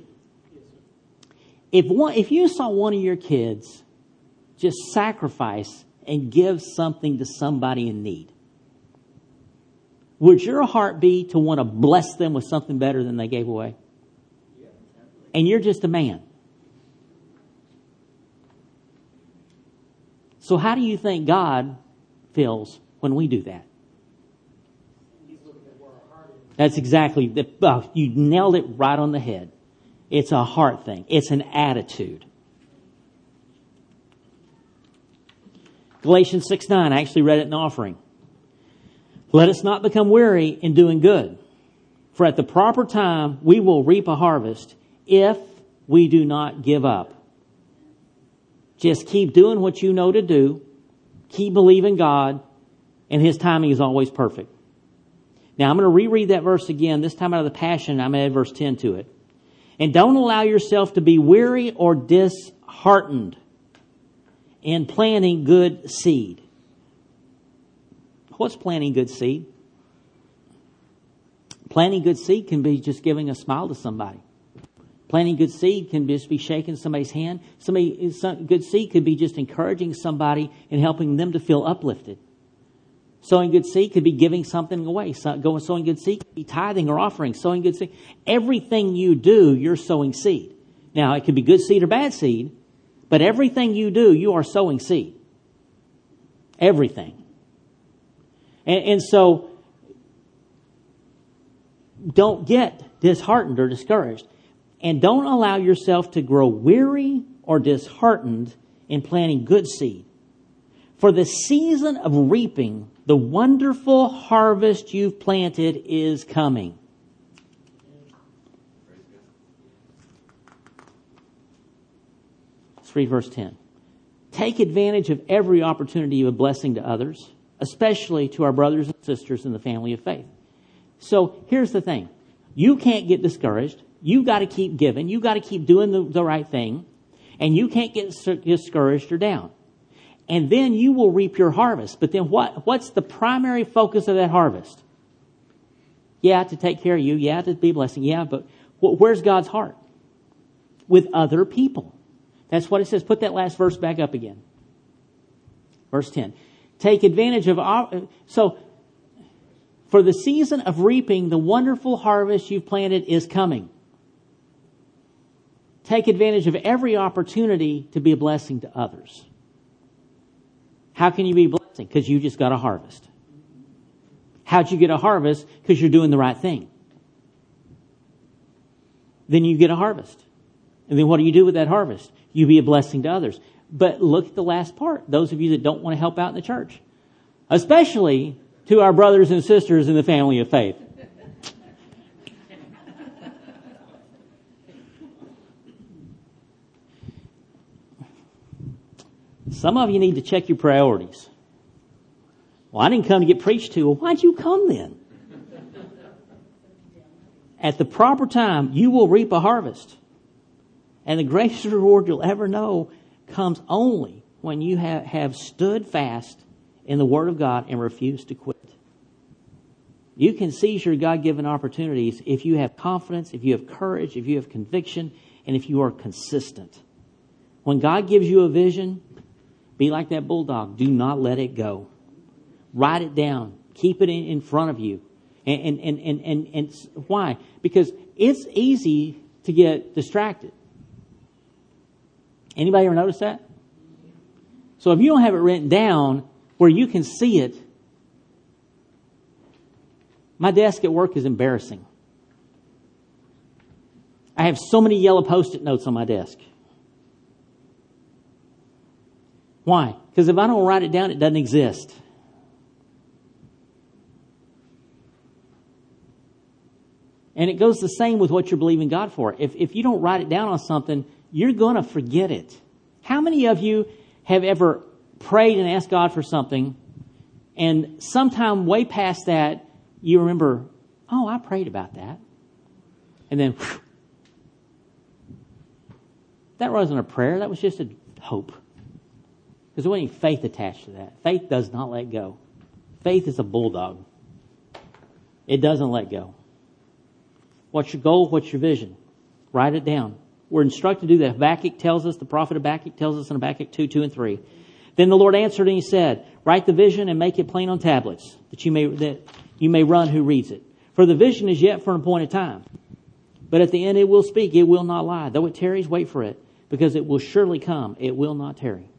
if you saw one of your kids just sacrifice and give something to somebody in need, would your heart be to want to bless them with something better than they gave away? And you're just a man. So how do you think God feels when we do that? That's exactly, you nailed it right on the head. It's a heart thing. It's an attitude. Galatians 6:9, I actually read it in the offering. Let us not become weary in doing good, for at the proper time we will reap a harvest if we do not give up. Just keep doing what you know to do. Keep believing God, and His timing is always perfect. Now, I'm going to reread that verse again, this time out of the Passion. I'm going to add verse 10 to it. And don't allow yourself to be weary or disheartened in planting good seed. What's planting good seed? Planting good seed can be just giving a smile to somebody. Planting good seed can just be shaking somebody's hand. Good seed could be just encouraging somebody and helping them to feel uplifted. Sowing good seed could be giving something away. Sowing good seed could be tithing or offering. Sowing good seed. Everything you do, you're sowing seed. Now, it could be good seed or bad seed, but everything you do, you are sowing seed. Everything. And so, don't get disheartened or discouraged. And don't allow yourself to grow weary or disheartened in planting good seed. For the season of reaping the wonderful harvest you've planted is coming. Let's read verse 10. Take advantage of every opportunity of a blessing to others, especially to our brothers and sisters in the family of faith. So here's the thing. You can't get discouraged. You've got to keep giving. You've got to keep doing the right thing. And you can't get discouraged or down. And then you will reap your harvest. But then what's the primary focus of that harvest? Yeah, to take care of you. Yeah, to be a blessing. Yeah, but where's God's heart? With other people. That's what it says. Put that last verse back up again. Verse 10. Take advantage of so for the season of reaping, the wonderful harvest you've planted is coming. Take advantage of every opportunity to be a blessing to others. How can you be a blessing? Because you just got a harvest. How'd you get a harvest? Because you're doing the right thing. Then you get a harvest. And then what do you do with that harvest? You be a blessing to others. But look at the last part. Those of you that don't want to help out in the church. Especially to our brothers and sisters in the family of faith. Some of you need to check your priorities. Well, I didn't come to get preached to. Well, why'd you come then? At the proper time, you will reap a harvest. And the greatest reward you'll ever know comes only when you have stood fast in the Word of God and refused to quit. You can seize your God-given opportunities if you have confidence, if you have courage, if you have conviction, and if you are consistent. When God gives you a vision, be like that bulldog. Do not let it go. Write it down. Keep it in front of you. And why? Because it's easy to get distracted. Anybody ever notice that? So if you don't have it written down where you can see it, my desk at work is embarrassing. I have so many yellow Post-it notes on my desk. Why? Because if I don't write it down, it doesn't exist. And it goes the same with what you're believing God for. If you don't write it down on something, you're going to forget it. How many of you have ever prayed and asked God for something, and sometime way past that, you remember, oh, I prayed about that. And then, whew, that wasn't a prayer. That was just a hope. Because there wasn't any faith attached to that. Faith does not let go. Faith is a bulldog. It doesn't let go. What's your goal? What's your vision? Write it down. We're instructed to do that. Habakkuk tells us, the prophet Habakkuk tells us in Habakkuk 2, 2 and 3. Then the Lord answered and he said, write the vision and make it plain on tablets, that you may run who reads it. For the vision is yet for an appointed time. But at the end it will speak, it will not lie. Though it tarries, wait for it, because it will surely come. It will not tarry.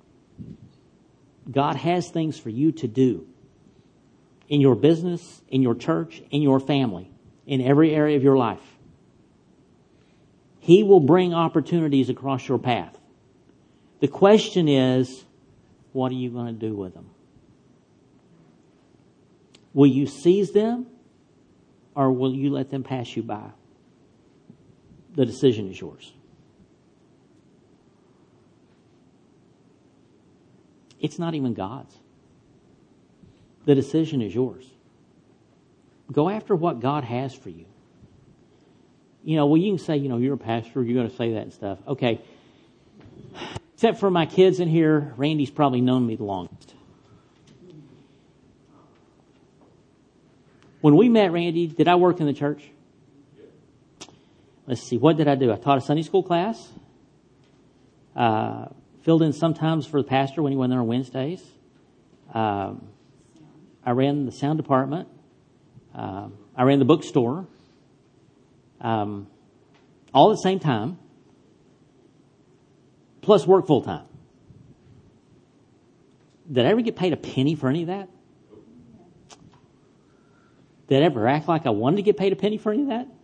God has things for you to do in your business, in your church, in your family, in every area of your life. He will bring opportunities across your path. The question is, what are you going to do with them? Will you seize them, or will you let them pass you by? The decision is yours. It's not even God's. The decision is yours. Go after what God has for you. You know, well, you can say, you know, you're a pastor, you're going to say that and stuff. Okay. Except for my kids in here, Randy's probably known me the longest. When we met Randy, did I work in the church? Let's see, what did I do? I taught a Sunday school class. Filled in sometimes for the pastor when he went there on Wednesdays. I ran the sound department. I ran the bookstore. All at the same time. Plus work full time. Did I ever get paid a penny for any of that? Did I ever act like I wanted to get paid a penny for any of that?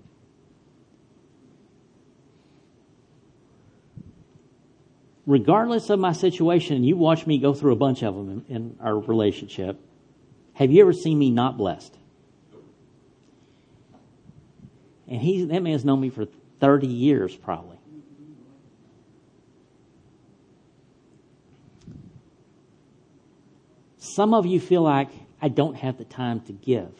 Regardless of my situation, and you watch me go through a bunch of them in our relationship, have you ever seen me not blessed? And that man's known me for 30 years probably. Some of you feel like, I don't have the time to give.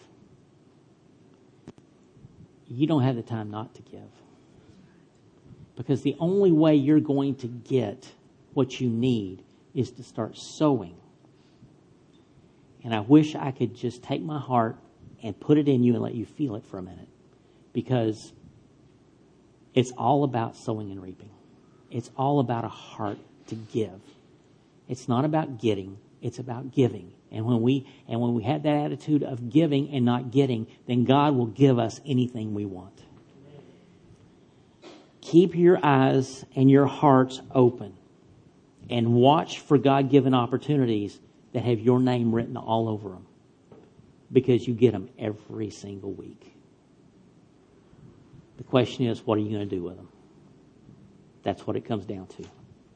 You don't have the time not to give. Because the only way you're going to get what you need is to start sowing. And I wish I could just take my heart and put it in you and let you feel it for a minute. Because it's all about sowing and reaping. It's all about a heart to give. It's not about getting, it's about giving. And when we have that attitude of giving and not getting, then God will give us anything we want. Keep your eyes and your hearts open and watch for God-given opportunities that have your name written all over them, because you get them every single week. The question is, what are you going to do with them? That's what it comes down to.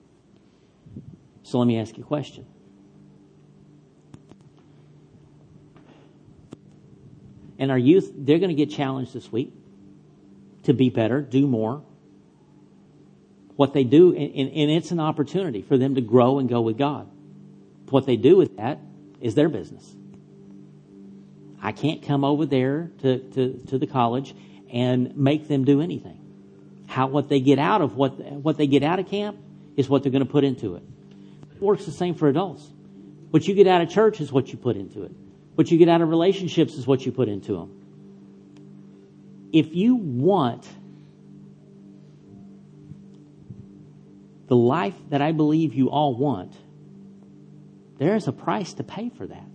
So let me ask you a question. And our youth, they're going to get challenged this week to be better, do more. What they do, and it's an opportunity for them to grow and go with God. What they do with that is their business. I can't come over there to the college and make them do anything. What they get out of what they get out of camp is what they're going to put into it. It works the same for adults. What you get out of church is what you put into it. What you get out of relationships is what you put into them. If you want the life that I believe you all want, there is a price to pay for that.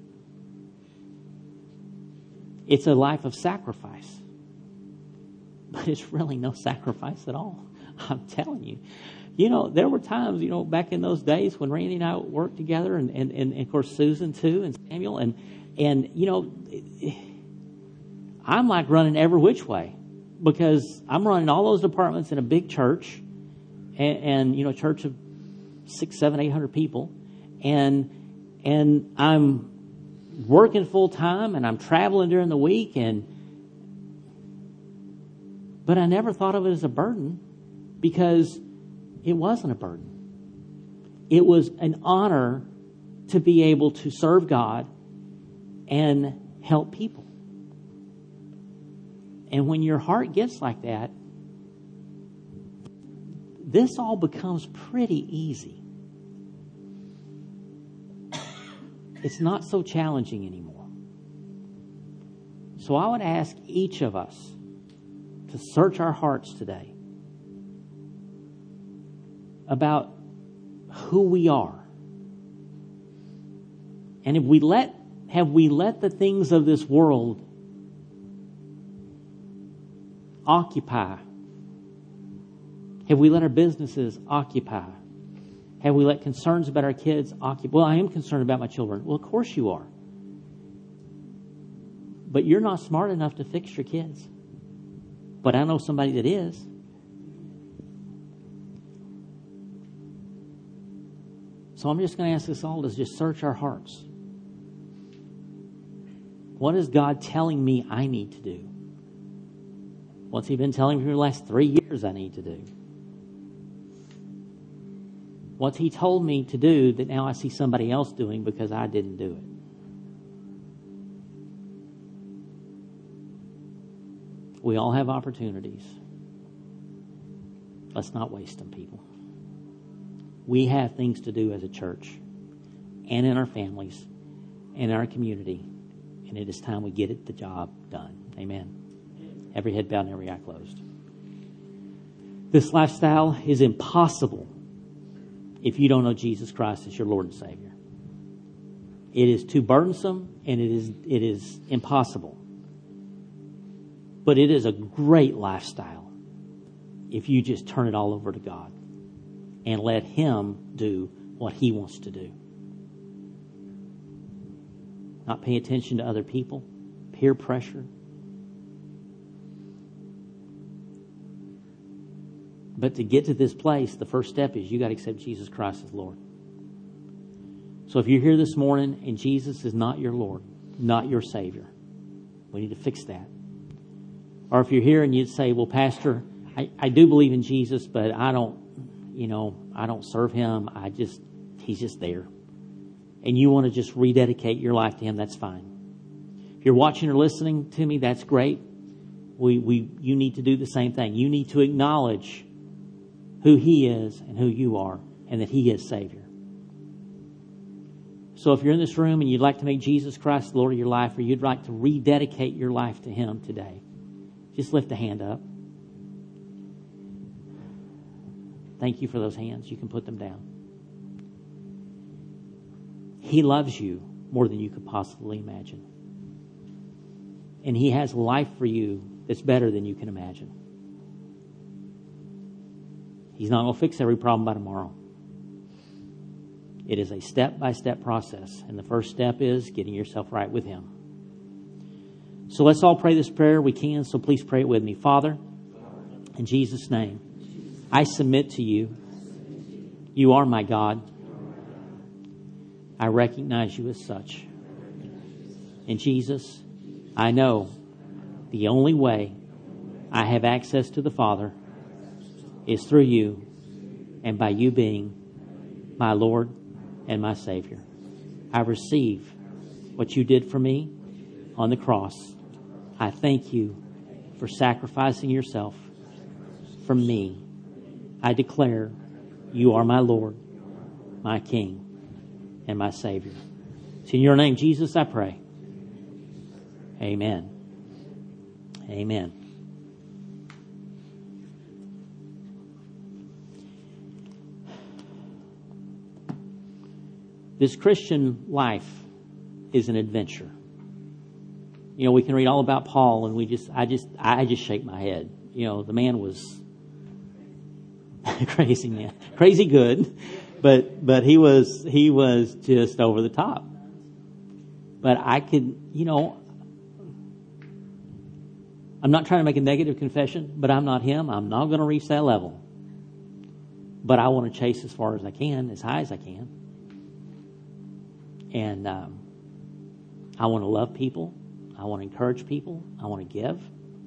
It's a life of sacrifice. But it's really no sacrifice at all. I'm telling you. You know, there were times, you know, back in those days when Randy and I worked together, and of course Susan too, and Samuel, and you know, I'm like running every which way because I'm running all those departments in a big church, and you know, a church of 600, 700, 800 people, and I'm working full time, and I'm traveling during the week, but I never thought of it as a burden because it wasn't a burden. It was an honor to be able to serve God and help people. And when your heart gets like that, this all becomes pretty easy. It's not so challenging anymore. So I would ask each of us to search our hearts today about who we are. And have we let the things of this world occupy? Have we let our businesses occupy? Have we let concerns about our kids occupy? Well, I am concerned about my children. Well, of course you are. But you're not smart enough to fix your kids. But I know somebody that is. So I'm just going to ask us all to just search our hearts. What is God telling me I need to do? What's He been telling me for the last 3 years I need to do? What's He told me to do that now I see somebody else doing because I didn't do it? We all have opportunities. Let's not waste them, people. We have things to do as a church and in our families and in our community. And it is time we get the job done. Amen. Every head bowed and every eye closed. This lifestyle is impossible if you don't know Jesus Christ as your Lord and Savior. It is too burdensome and it is impossible. But it is a great lifestyle if you just turn it all over to God and let Him do what He wants to do. Not pay attention to other people, peer pressure. But to get to this place, the first step is you got to accept Jesus Christ as Lord. So if you're here this morning and Jesus is not your Lord, not your Savior, we need to fix that. Or if you're here and you'd say, well, Pastor, I do believe in Jesus, but I don't serve Him. He's just there. And you want to just rededicate your life to Him, that's fine. If you're watching or listening to me, that's great. You need to do the same thing. You need to acknowledge who He is and who you are, and that He is Savior. So if you're in this room and you'd like to make Jesus Christ the Lord of your life, or you'd like to rededicate your life to Him today, just lift a hand up. Thank you for those hands. You can put them down. He loves you more than you could possibly imagine. And He has life for you that's better than you can imagine. He's not going to fix every problem by tomorrow. It is a step-by-step process. And the first step is getting yourself right with Him. So let's all pray this prayer. We can, so please pray it with me. Father, in Jesus' name, I submit to You. You are my God. I recognize You as such. And Jesus, I know the only way I have access to the Father is through You and by You being my Lord and my Savior. I receive what You did for me on the cross. I thank You for sacrificing Yourself for me. I declare You are my Lord, my King, and my Savior. It's in Your name, Jesus, I pray. Amen. Amen. This Christian life is an adventure. You know, we can read all about Paul, and I just shake my head. You know, the man was crazy man, crazy good, but he was just over the top. But I could, you know, I'm not trying to make a negative confession, but I'm not him. I'm not going to reach that level. But I want to chase as far as I can, as high as I can. And I want to love people. I want to encourage people. I want to give.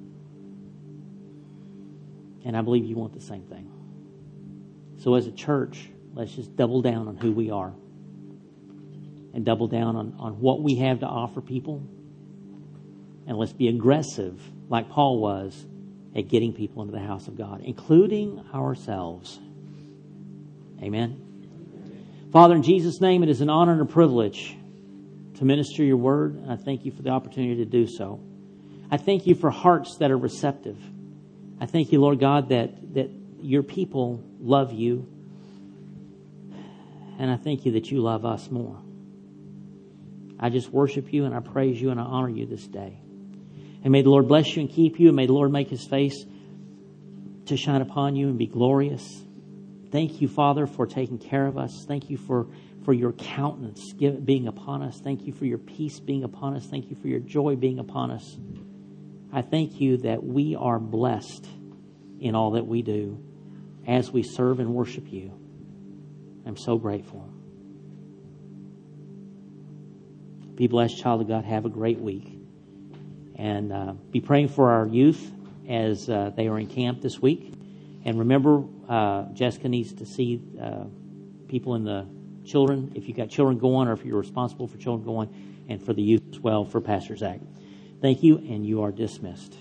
And I believe you want the same thing. So as a church, let's just double down on who we are. And double down on what we have to offer people. And let's be aggressive, like Paul was, at getting people into the house of God, including ourselves. Amen. Father, in Jesus' name, it is an honor and a privilege to minister your word. And I thank you for the opportunity to do so. I thank you for hearts that are receptive. I thank you, Lord God, that your people love you. And I thank you that you love us more. I just worship you and I praise you and I honor you this day. And may the Lord bless you and keep you. And may the Lord make his face to shine upon you and be glorious. Thank you, Father, for taking care of us. Thank you for your countenance being upon us. Thank you for your peace being upon us. Thank you for your joy being upon us. I thank you that we are blessed in all that we do as we serve and worship you. I'm so grateful. Be blessed, child of God. Have a great week. And be praying for our youth as they are in camp this week. And remember, Jessica needs to see people in the children, if you've got children going or if you're responsible for children going, and for the youth as well, for Pastor Zach. Thank you, and you are dismissed.